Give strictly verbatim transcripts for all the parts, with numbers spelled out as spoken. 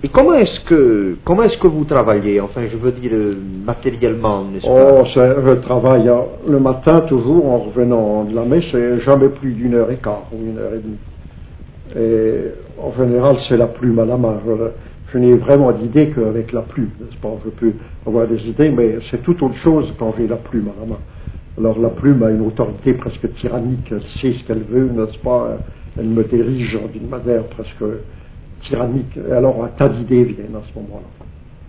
Et comment est-ce que comment est-ce que vous travaillez? Enfin, je veux dire euh, matériellement, n'est-ce Oh, pas? je travaille hein, le matin toujours en revenant de la messe, c'est jamais plus d'une heure et quart ou une heure et demie. Et en général, c'est la plume à la main. Je, je n'ai vraiment d'idée qu'avec la plume, n'est-ce pas? Je peux avoir des idées, mais c'est tout autre chose quand j'ai la plume à la main. Alors la plume a une autorité presque tyrannique, elle sait ce qu'elle veut, n'est-ce pas? Elle me dirige d'une manière presque tyrannique. Et alors un tas d'idées viennent à ce moment-là.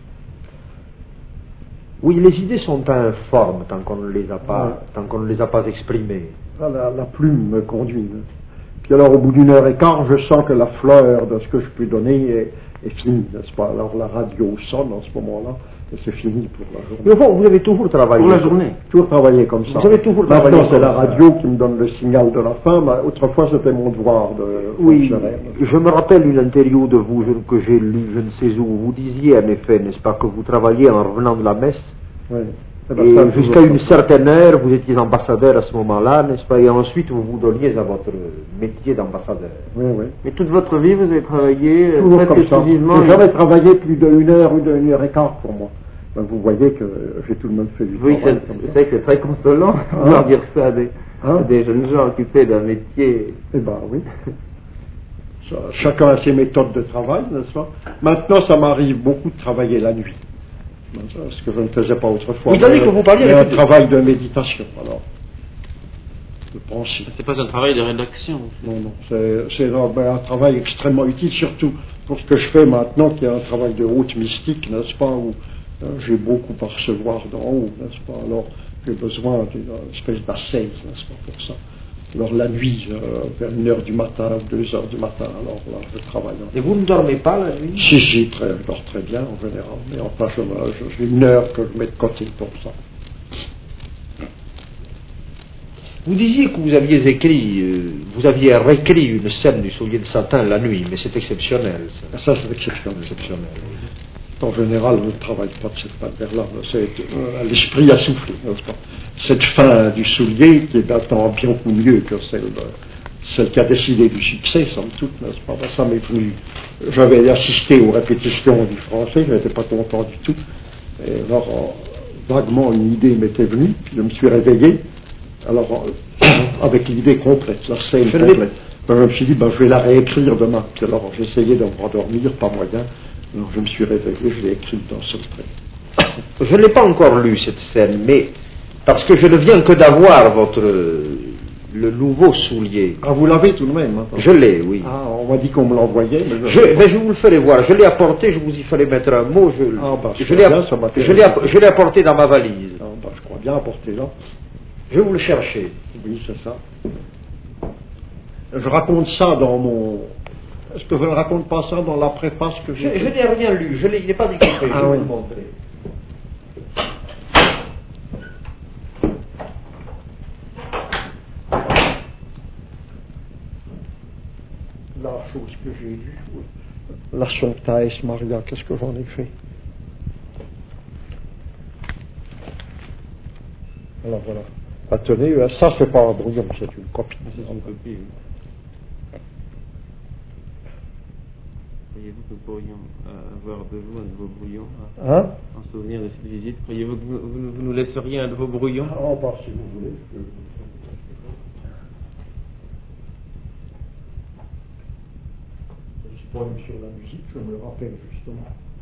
Oui, les idées sont informes tant qu'on ne les a pas, Ouais. tant qu'on ne les a pas exprimées. La, la plume me conduit. Puis alors au bout d'une heure et quart, je sens que la fleur de ce que je peux donner est, est finie, n'est-ce pas? Alors la radio sonne en ce moment-là, et c'est fini pour la journée. Mais bon, vous avez toujours travaillé. Pour la journée. Toujours travaillé comme ça. Vous avez toujours travaillé Maintenant, c'est comme la ça. radio qui me donne le signal de la fin, mais autrefois c'était mon devoir de Oui, fonctionnaire. je me rappelle une interview de vous je- que j'ai lue, je ne sais où. Vous disiez en effet, n'est-ce pas, que vous travailliez en revenant de la messe. Oui. Eh ben, Et ça, jusqu'à toujours une comme ça. certaine heure, vous étiez ambassadeur à ce moment-là, n'est-ce pas? Et ensuite, vous vous donniez à votre métier d'ambassadeur. Oui, oui. Mais toute votre vie, vous avez travaillé euh, Toujours presque comme ça. exclusivement. J'ai jamais travaillé plus d'une heure ou d'une heure et quart pour moi. Ben, vous voyez que j'ai tout de même fait du Oui, travail c'est comme ça. c'est vrai que c'est très consolant de Hein? pouvoir dire ça à des, Hein? à des jeunes gens occupés d'un métier. Eh ben oui. Ça, chacun a ses méthodes de travail, n'est-ce pas? Maintenant, ça m'arrive beaucoup de travailler la nuit. Ce que je ne faisais pas autrefois. Vous savez Mais, que vous parliez mais avec un des- travail de méditation, alors. De pensée. C'est pas un travail de rédaction. Non, non. C'est, c'est un, ben, un travail extrêmement utile, surtout pour ce que je fais maintenant, qui est un travail de haute mystique, n'est-ce pas, où euh, j'ai beaucoup à recevoir d'en haut, n'est-ce pas? Alors, j'ai besoin d'une espèce d'assise, n'est-ce pas, pour ça. Alors, la nuit, euh, vers une heure du matin, deux heures du matin, alors là, je travaille. Et vous ne dormez pas la nuit? Si, si, très, je dors très bien en général, mais enfin, je, me- je- j'ai une heure que je mets de côté pour ça. Vous disiez que vous aviez écrit, euh, vous aviez réécrit une scène du soulier de Satan la nuit, mais c'est exceptionnel, ça. Ça, c'est exceptionnel. Exceptionnel. En général, je ne travaille pas de cette manière-là. C'est, euh, l'esprit a soufflé, n'est-ce pas? Cette fin du soulier, qui est d'un temps bien beaucoup mieux que celle, de- celle qui a décidé du succès, somme toute, n'est-ce pas? Ben, ça m'est venu. J'avais assisté aux répétitions du français, je n'étais pas content du tout. Et alors, euh, vaguement, une idée m'était venue, puis je me suis réveillé. Alors, euh, avec l'idée complète, la scène Je l'ai- complète. Ben, je me suis dit, ben, je vais la réécrire demain. Puis alors, j'ai essayé de me rendormir, pas moyen. Alors, je me suis réveillé, je l'ai écrite dans ce trait. Je ne l'ai pas encore lu, cette scène, mais parce que je ne viens que d'avoir votre, le nouveau soulier. Ah, vous l'avez tout de même, hein? Je l'ai, oui. Ah, on m'a dit qu'on me l'envoyait, mais je... Je, mais je vous le ferai voir. Je l'ai apporté, je vous y ferai mettre un mot. Je, Ah, bah, je je crois l'ai bien, app- ça m'intéresse. je l'ai app- je l'ai apporté dans ma valise. Ah, ben, je crois bien apporter là. Je vais vous le chercher. Oui, c'est ça. Je raconte ça dans mon... Est-ce que je ne raconte pas ça dans la préface que Je, j'ai je faite? n'ai rien lu, je l'ai- il n'est pas découpé, je Ah, vais oui. vous le montrer. La chose que j'ai lue, oui. La Sancta es Maria, qu'est-ce que j'en ai fait? Alors voilà. Ah, tenez, euh, ça c'est pas un brouillon, c'est une copie. C'est une copie. Oui. Croyez-vous que nous pourrions euh, avoir de vous un de vos brouillons hein, Hein? en souvenir de cette visite? Croyez-vous que vous, vous- vous nous laisseriez un de vos brouillons? Ah, bah, si vous voulez. Je... Je suis pas sur la musique, je me rappelle justement.